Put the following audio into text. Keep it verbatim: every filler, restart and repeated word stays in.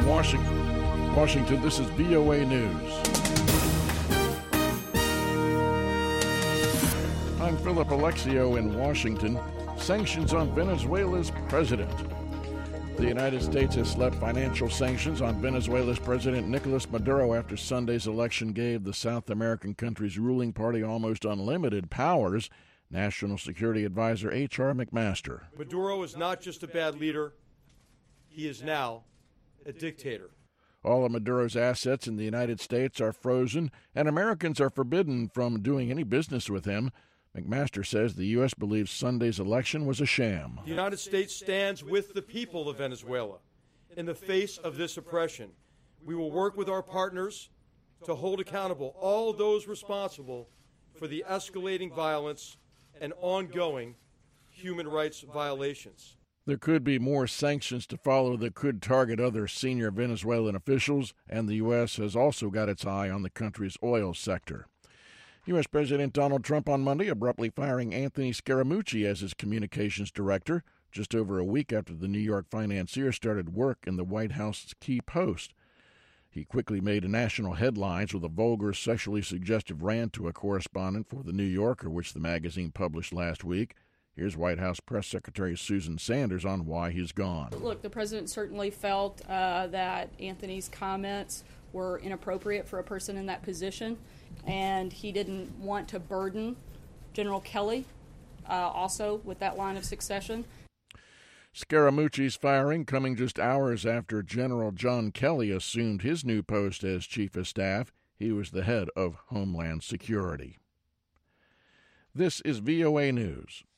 From Washington, Washington, this is V O A News. I'm Philip Alexio in Washington. Sanctions on Venezuela's president. The United States has slapped financial sanctions on Venezuela's President Nicolas Maduro after Sunday's election gave the South American country's ruling party almost unlimited powers. National Security Advisor H R McMaster. Maduro is not just a bad leader, he is now a dictator. All of Maduro's assets in the United States are frozen, and Americans are forbidden from doing any business with him. McMaster says the U S believes Sunday's election was a sham. The United States stands with the people of Venezuela in the face of this oppression. We will work with our partners to hold accountable all those responsible for the escalating violence and ongoing human rights violations. There could be more sanctions to follow that could target other senior Venezuelan officials, and the U S has also got its eye on the country's oil sector. U S. President Donald Trump on Monday abruptly firing Anthony Scaramucci as his communications director, just over a week after the New York financier started work in the White House's key post. He quickly made national headlines with a vulgar, sexually suggestive rant to a correspondent for The New Yorker, which the magazine published last week. Here's White House Press Secretary Susan Sanders on why he's gone. Look, the president certainly felt uh, that Anthony's comments were inappropriate for a person in that position, and he didn't want to burden General Kelly uh, also with that line of succession. Scaramucci's firing coming just hours after General John Kelly assumed his new post as Chief of Staff. He was the head of Homeland Security. This is V O A News.